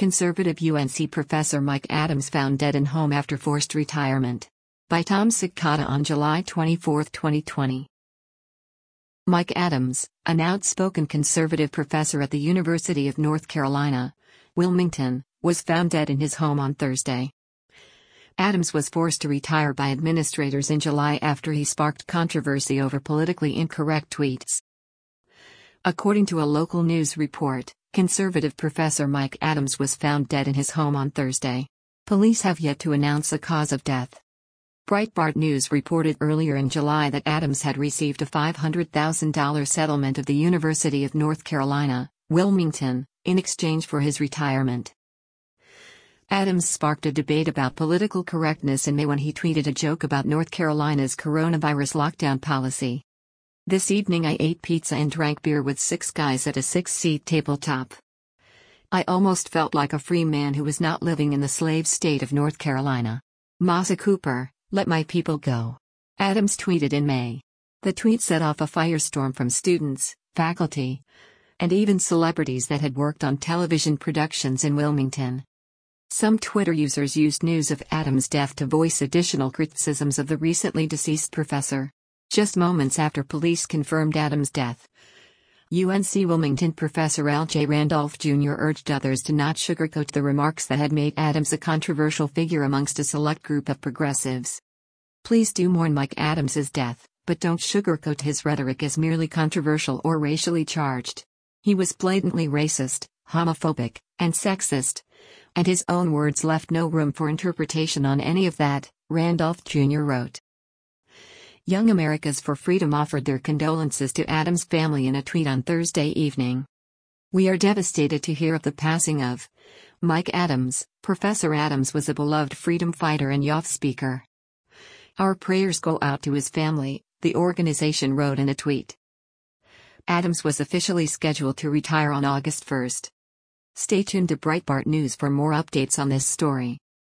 Conservative UNC professor Mike Adams found dead in home after forced retirement. By Tom Sikata on July 24, 2020. Mike Adams, an outspoken conservative professor at the University of North Carolina, Wilmington, was found dead in his home on Thursday. Adams was forced to retire by administrators in July after he sparked controversy over politically incorrect tweets. According to a local news report, conservative professor Mike Adams was found dead in his home on Thursday. Police have yet to announce a cause of death. Breitbart News reported earlier in July that Adams had received a $500,000 settlement of the University of North Carolina, Wilmington, in exchange for his retirement. Adams sparked a debate about political correctness in May when he tweeted a joke about North Carolina's coronavirus lockdown policy. "This evening I ate pizza and drank beer with 6 guys at a 6-seat tabletop. I almost felt like a free man who was not living in the slave state of North Carolina. Masa Cooper, let my people go," Adams tweeted in May. The tweet set off a firestorm from students, faculty, and even celebrities that had worked on television productions in Wilmington. Some Twitter users used news of Adams' death to voice additional criticisms of the recently deceased professor. Just moments after police confirmed Adams' death, UNC Wilmington professor L.J. Randolph Jr. urged others to not sugarcoat the remarks that had made Adams a controversial figure amongst a select group of progressives. "Please do mourn Mike Adams' death, but don't sugarcoat his rhetoric as merely controversial or racially charged. He was blatantly racist, homophobic, and sexist, and his own words left no room for interpretation on any of that," Randolph Jr. wrote. Young Americans for Freedom offered their condolences to Adams' family in a tweet on Thursday evening. "We are devastated to hear of the passing of Mike Adams. Professor Adams was a beloved freedom fighter and youth speaker. Our prayers go out to his family," the organization wrote in a tweet. Adams was officially scheduled to retire on August 1. Stay tuned to Breitbart News for more updates on this story.